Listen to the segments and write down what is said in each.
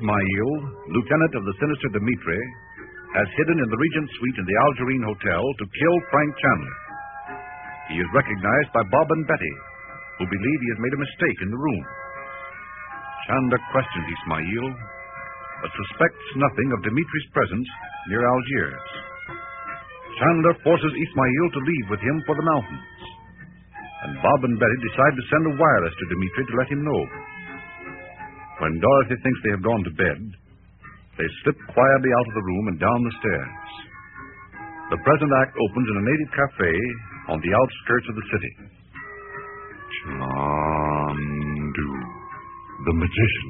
Ismail, lieutenant of the sinister Dmitri, has hidden in the Regent Suite in the Algerine Hotel to kill Frank Chandler. He is recognized by Bob and Betty, who believe he has made a mistake in the room. Chandler questions Ismail, but suspects nothing of Dimitri's presence near Algiers. Chandler forces Ismail to leave with him for the mountains, and Bob and Betty decide to send a wireless to Dimitri to let him know. When Dorothy thinks they have gone to bed, they slip quietly out of the room and down the stairs. The present act opens in a native cafe on the outskirts of the city. Chandu, the magician.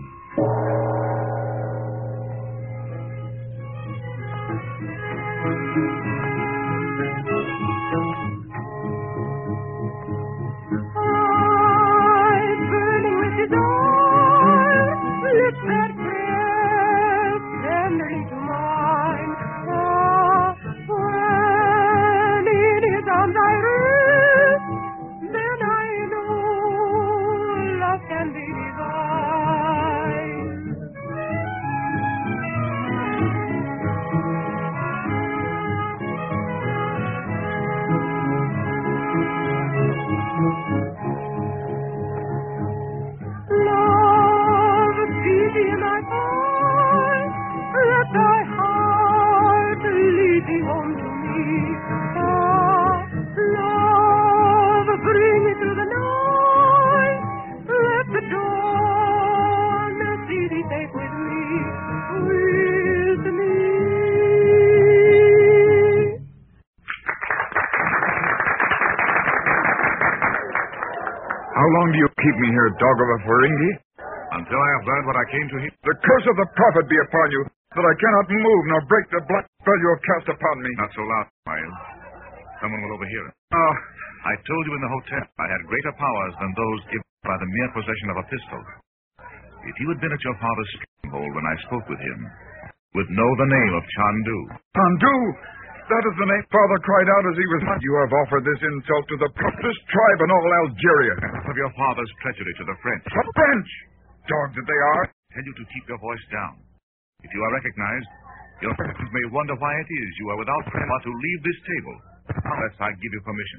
How long do you keep me here, dog of a Ferengi? Until I have learned what I came to hear. The curse of the prophet be upon you, that I cannot move nor break the black spell you have cast upon me. Not so loud, Miles. Someone will overhear it. Ah, I told you in the hotel I had greater powers than those given by the mere possession of a pistol. If you had been at your father's stronghold when I spoke with him, would know the name of Chandu. Chandu! That is the name Father cried out as he was... You have offered this insult to the prophetess tribe in all Algeria. Of your father's treachery to the French. The French! Dogs that they are. Tell you to keep your voice down. If you are recognized, your friends may wonder why it is you are without power to leave this table, unless I give you permission.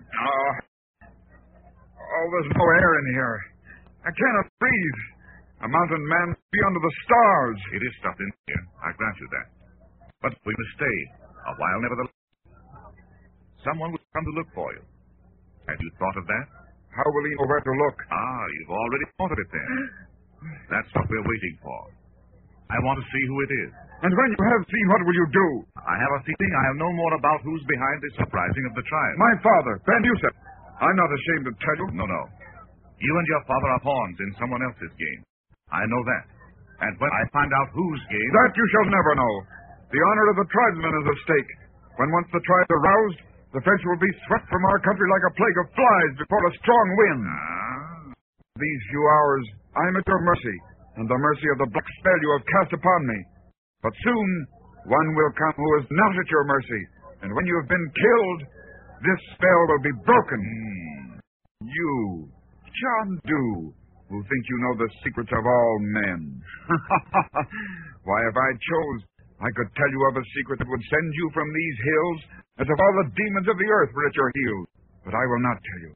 There's no air in here. I cannot breathe. A mountain man be under the stars. It is stuffed in here, I grant you that. But we must stay a while, nevertheless. Someone will come to look for you. Have you thought of that? How will he know where to look? You've already thought of it then. That's what we're waiting for. I want to see who it is. And when you have seen, what will you do? I have a feeling I know more about who's behind this uprising of the tribe. My father, Ben Youssef. I'm not ashamed to tell you. No. You and your father are pawns in someone else's game. I know that. And when I find out whose game... That you shall never know. The honor of the tribesmen is at stake. When once the tribes are roused, the French will be swept from our country like a plague of flies before a strong wind. These few hours, I am at your mercy, and the mercy of the black spell you have cast upon me. But soon, one will come who is not at your mercy, and when you have been killed, this spell will be broken. You, Chandu, who think you know the secrets of all men. Why, if I chose, I could tell you of a secret that would send you from these hills as if all the demons of the earth were at your heels. But I will not tell you.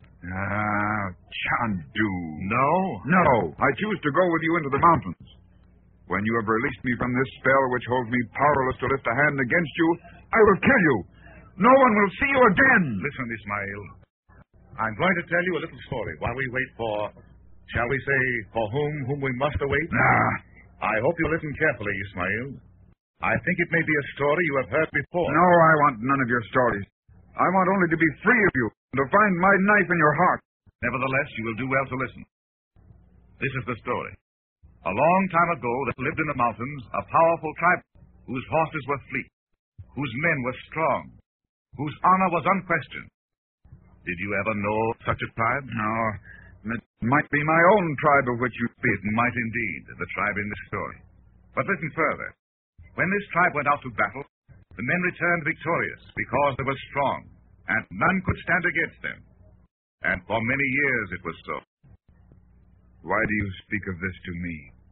Chandu. No? No. I choose to go with you into the mountains. When you have released me from this spell which holds me powerless to lift a hand against you, I will kill you. No one will see you again. Listen, Ismail. I'm going to tell you a little story while we wait for, shall we say, for whom we must await? I hope you listen carefully, Ismail. I think it may be a story you have heard before. No, I want none of your stories. I want only to be free of you, and to find my knife in your heart. Nevertheless, you will do well to listen. This is the story. A long time ago, there lived in the mountains a powerful tribe whose horses were fleet, whose men were strong, whose honor was unquestioned. Did you ever know such a tribe? No. It might be my own tribe of which you speak. It might indeed, the tribe in this story. But listen further. When this tribe went out to battle, the men returned victorious because they were strong, and none could stand against them. And for many years it was so. Why do you speak of this to me?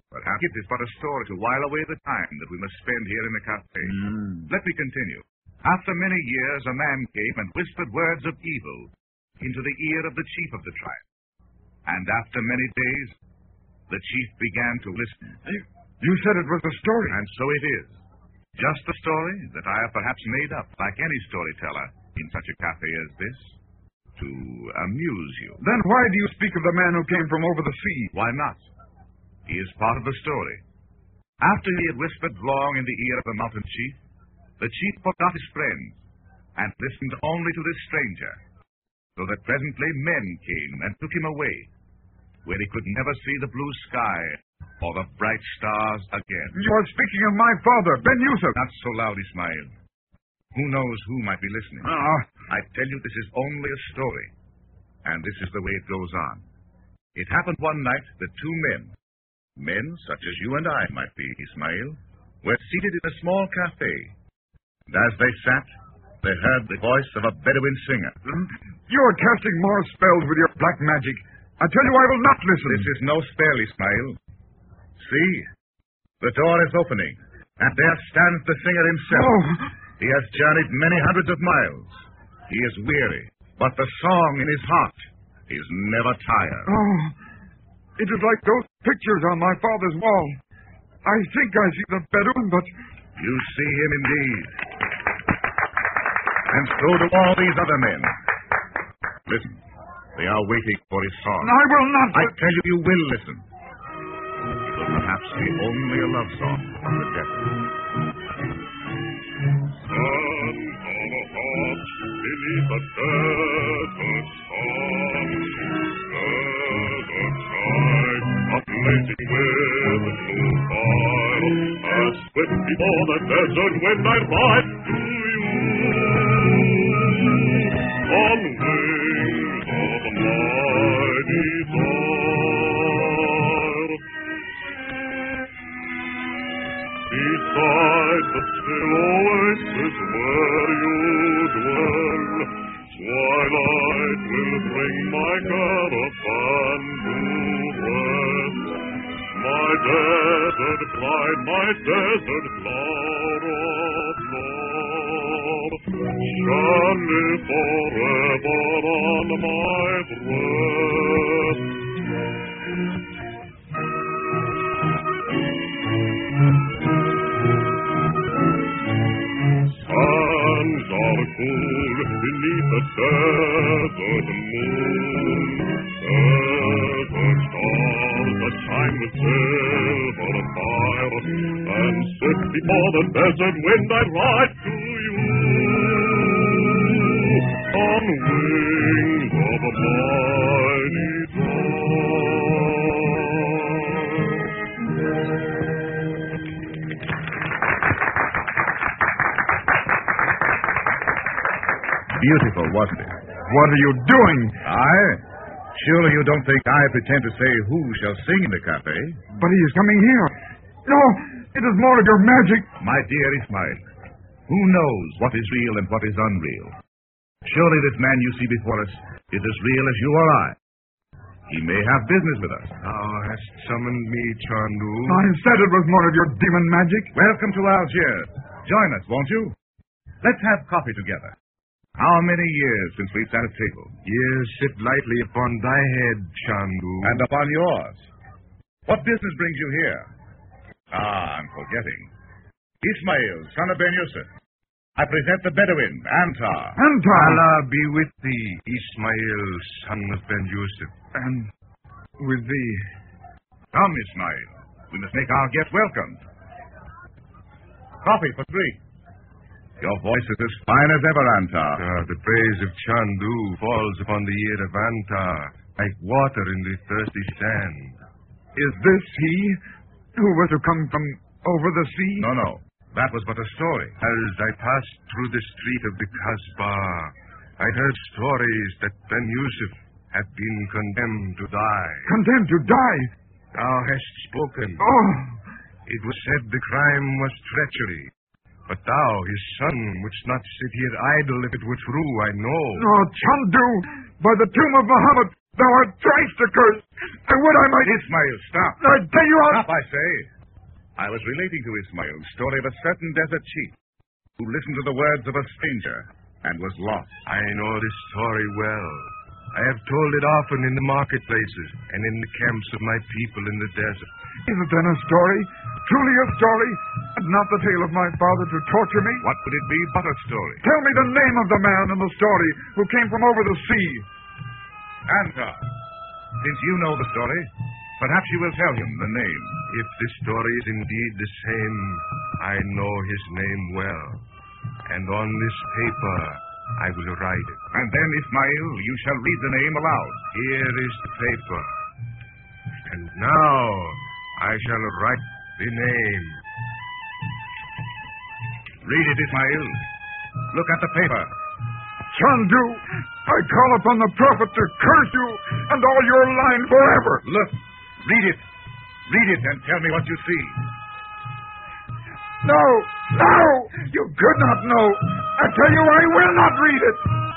Perhaps it is but a story to while away the time that we must spend here in the cafe. Let me continue. After many years, a man came and whispered words of evil into the ear of the chief of the tribe. And after many days, the chief began to listen. You said it was a story. And so it is. Just a story that I have perhaps made up, like any storyteller, in such a cafe as this, to amuse you. Then why do you speak of the man who came from over the sea? Why not? He is part of the story. After he had whispered long in the ear of the mountain chief, the chief forgot his friends and listened only to this stranger, so that presently men came and took him away, where he could never see the blue sky or the bright stars again. You are speaking of my father, Ben Yusuf. Not so loud, Ismail. Who knows who might be listening? I tell you, this is only a story, and this is the way it goes on. It happened one night that two men such as you and I might be, Ismail, were seated in a small cafe. And as they sat, they heard the voice of a Bedouin singer. You are casting more spells with your black magic. I tell you, I will not listen. This is no spell, Ismail. See, the door is opening, and there stands the singer himself. Oh. He has journeyed many hundreds of miles. He is weary, but the song in his heart is never tired. Oh, it is like those pictures on my father's wall. I think I see the Bedouin, but... You see him indeed. And so do all these other men. Listen, they are waiting for his song. I will not... I tell you, you will listen. It will perhaps be only a love song from the desert. Sun on a hawk beneath a desert sun. Desert sky, blazing with blue fire. As swift before the desert wind I ride to you. On wings of my desire. Beside the still oasis where you dwell, twilight will bring my caravan to rest. My desert bride, my desert flower of love, shall live forever on my breast. Sands are cool beneath the desert moon. Desert stars that shine with silver fire, and swift before the desert wind I ride to you. On wings of a mighty Beautiful, wasn't it? What are you doing? I? Surely you don't think I pretend to say who shall sing in the cafe? But he is coming here. No, it is more of your magic. My dear Ismail, who knows what is real and what is unreal? Surely this man you see before us is as real as you or I. He may have business with us. Thou hast summoned me, Chandu. I said it was more of your demon magic. Welcome to Algiers. Join us, won't you? Let's have coffee together. How many years since we sat at table? Years sit lightly upon thy head, Chandu. And upon yours. What business brings you here? I'm forgetting. Ismail, son of Ben Yusuf. I present the Bedouin, Antar. Antar! Allah be with thee, Ismail, son of Ben Yusuf. And with thee. Come, Ismail. We must make our guest welcome. Coffee for three. Your voice is as fine as ever, Antar. The praise of Chandu falls upon the ear of Antar like water in the thirsty sand. Is this he who was to come from over the sea? No. That was but a story. As I passed through the street of the Kasbah, I heard stories that Ben Yusuf had been condemned to die. Condemned to die? Thou hast spoken. Oh! It was said the crime was treachery. But thou, his son, wouldst not sit here idle if it were true, I know. Oh, Chandu! By the tomb of Muhammad, Thou art thrice accursed. I would I might... Ismail, stop. I tell you I'll... Stop, I say. I was relating to Ismail the story of a certain desert chief who listened to the words of a stranger and was lost. I know this story well. I have told it often in the marketplaces and in the camps of my people in the desert. Is it then a story? Truly a story? And not the tale of my father to torture me? What would it be but a story? Tell me the name of the man in the story who came from over the sea. Antar, since you know the story, perhaps you will tell him the name. If the story is indeed the same, I know his name well. And on this paper, I will write it. And then, Ismail, you shall read the name aloud. Here is the paper. And now, I shall write the name. Read it, Ismail. Look at the paper. Chandu, I call upon the prophet to curse you and all your line forever. Look, read it. Read it and tell me what you see. No, no! You could not know. I tell you, I will not read it.